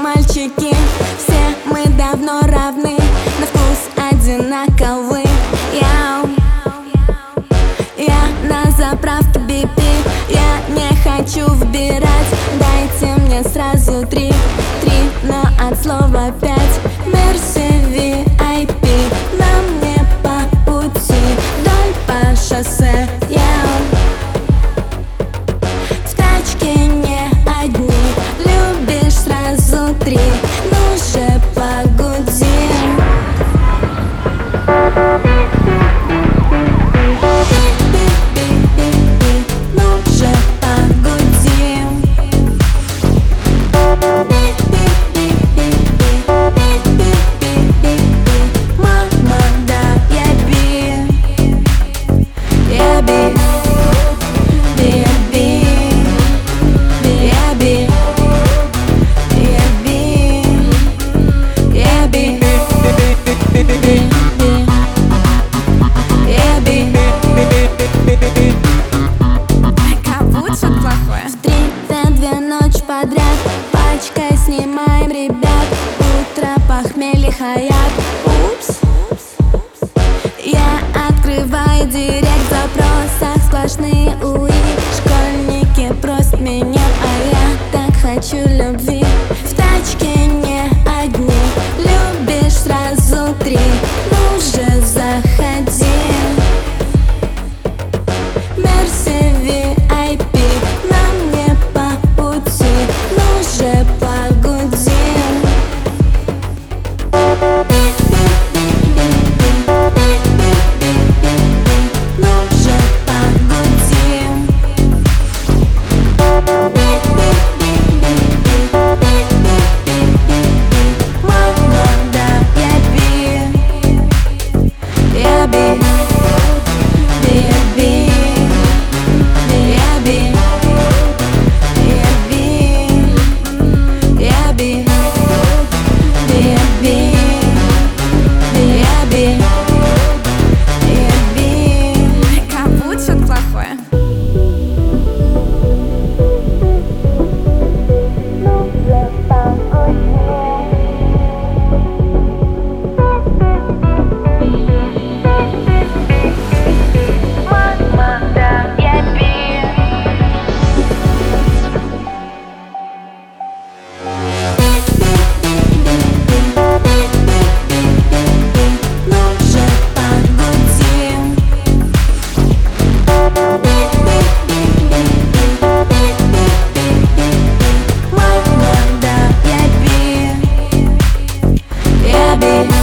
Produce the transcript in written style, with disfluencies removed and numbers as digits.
мальчики, все мы давно равны, на вкус одинаковы. Я на заправке BP, я не хочу выбирать, дайте мне сразу три, но от слова 5. Мерси VIP, нам не по пути, вдоль по шоссе. В тачке не одни, любишь сразу три, ну же погудим. Подряд пачкой снимаем, ребят, утро похмелье хаят. Упс. Я открываю директ, в запросах сплошные уи. Школьники просят меня, а я так хочу любви. В тачке не одни, любишь сразу три, ну же заходи. Мерси VIP, нам не по пути, ну же погудим. Ну же погудим. Мама, да, я би. Капут, что-то плохое. Yeah, baby.